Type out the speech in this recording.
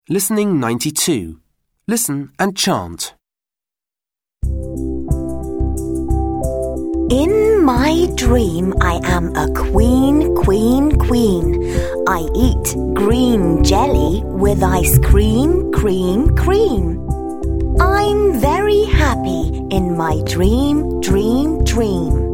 Listening 92. Listen and chant. In my dream I am a queen, queen, queen. I eat green jelly with ice cream, cream, cream. I'm very happy in my dream, dream, dream.